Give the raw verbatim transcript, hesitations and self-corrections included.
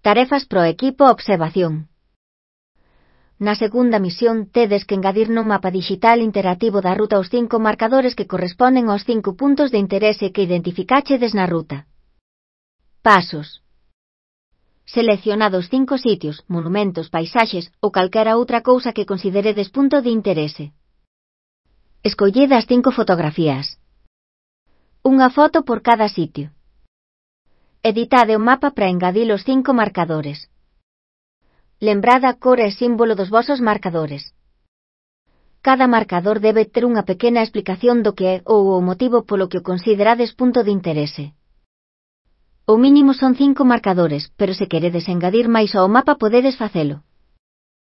Tarefas pro equipo observación. Na segunda misión tedes que engadir no mapa digital interactivo da ruta os cinco marcadores que corresponden aos cinco puntos de interese que identificáchedes na ruta. Pasos. Seleccionad os cinco sitios, monumentos, paisaxes ou calquera outra cousa que consideredes punto de interese. Escolled as cinco fotografías. Unha foto por cada sitio. Editade o mapa para engadir os cinco marcadores. Lembrad a cor e símbolo dos vosos marcadores. Cada marcador debe ter unha pequena explicación do que é ou o motivo polo que o considerades punto de interese. O mínimo son cinco marcadores, pero se queredes engadir máis ao mapa podedes facelo.